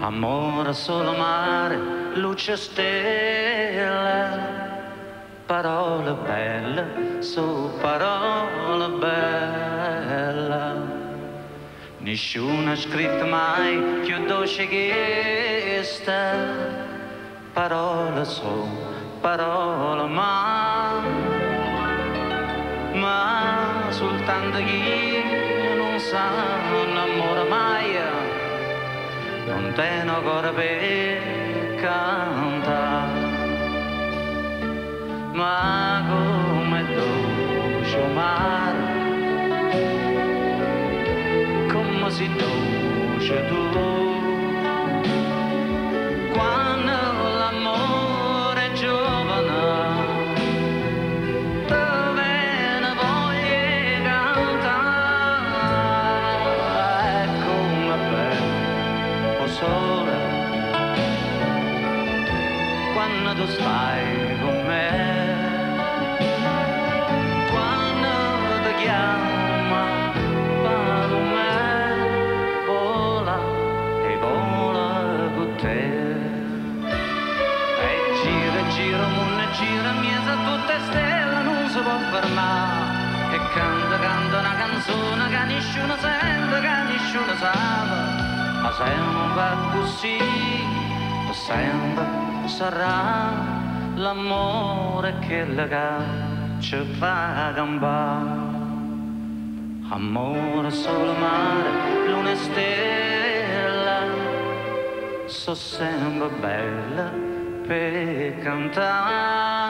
Amore solo mare, luce stella, parole belle, su parole belle. Nessuno ha scritto mai più dolce che questa, parole su parole ma soltanto chi non sa l'amore mai non tiene ancora per cantare, ma come dolce mare, come si dolce tu, quando l'amore è giovane, dove ne voglio cantare, è come bello sole quando tu stai con me, quando ti chiama per me, vola e vola con te, e gira mondo, gira miesa tutte stelle, non si può fermare, e canta una canzone che nessuno sente, che nessuno sa, ma sempre così, sempre sarà l'amore che ci fa campare. Amore solo mare, luna e stella, so sempre bella per cantare.